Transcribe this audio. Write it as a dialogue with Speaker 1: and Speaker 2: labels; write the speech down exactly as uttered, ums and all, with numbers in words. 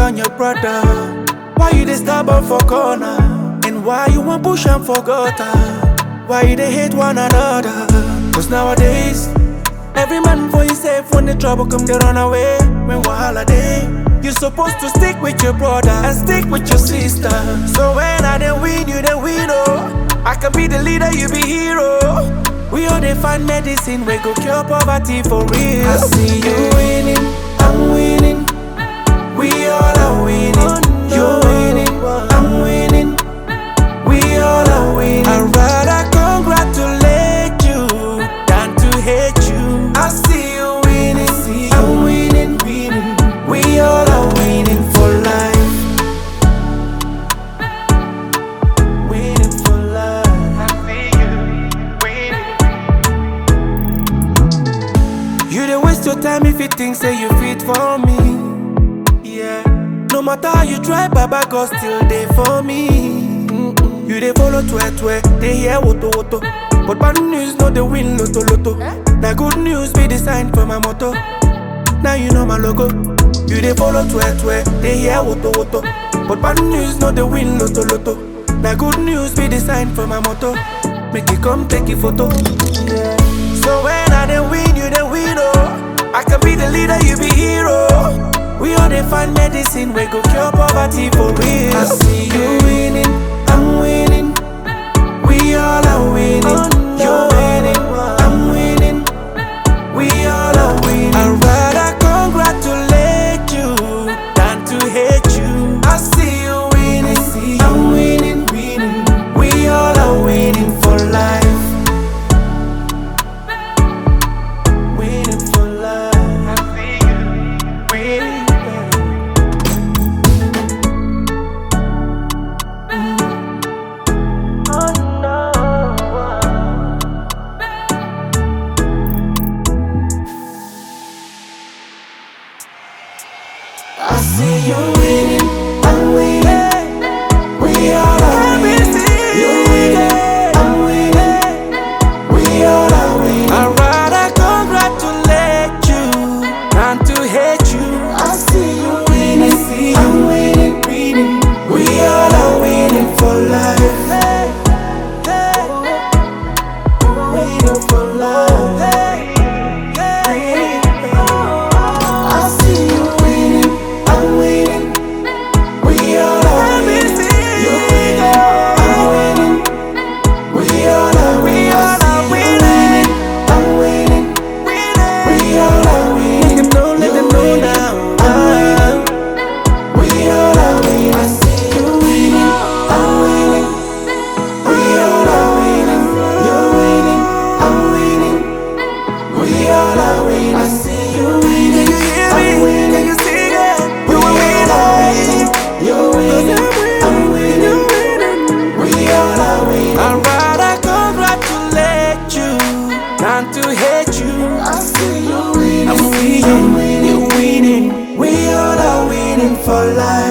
Speaker 1: on your brother? Why you dey stubborn for corner? And why you want push am for gutter? Why you dey hate one another? Cause nowadays, every man for himself. When the trouble come, they run away. When wahala dey, you supposed to stick with your brother and stick with your sister. So when I dey win, you dey win, oh. I can be the leader, you be hero. We all dey find medicine, we go cure poverty for real. I see you winning, I'm winning. We all are winning. You're winning, I'm winning. We all are winning. I'd rather congratulate you than to hate you. I see you winning, see I'm winning, winning. We all are winning for life. Winning for life. I see you winning. You dey waste your time if you think say you fit for me. Yeah. No matter how you try, Baba God still dey for me. Mm-mm. You dey follow twe twe, they hear woto woto. But bad news no dey win loto loto. That good news be the sign for my motto. Now you know my logo. You dey follow twe twe, they hear woto woto. But bad news no dey win loto loto. That good news be the sign for my motto. Make it come take a photo. Yeah. So when I dey win, you dey win, oh. I can be the leader, you be hero. We all dey find medicine, we go cure poverty for real. I see you winning, I'm winning. We all are winning. You're winning, I'm winning. We all are winning. I'd rather congratulate you than to hate you. I see you winning, I'm winning, winning. We all are winning for life. Winning for life. I see you winning. I see you winning, I'm winning. We all are winning. You're winning, I'm winning. We all are winning. I'd rather congratulate you than to hate you. I see you winning, I'm winning, winning. We all are winning for life. Winning for life. I see you winning, I'm winning. We all are winning. You're winning, I'm winning. We all are winning. I'm winning. We all are winning. Let them know, let them know now. I'm winning. We all are winning. I see you winning, I'm winning. We all are winning. You're winning, I'm winning. We all are winning. I see you winning, I'm winning. Can you see that? You are winning. You're winning, I'm winning. We all are winning. I'd rather congratulate you than to hate you. I see you winning, I'm winning. You're winning. We all are winning for life.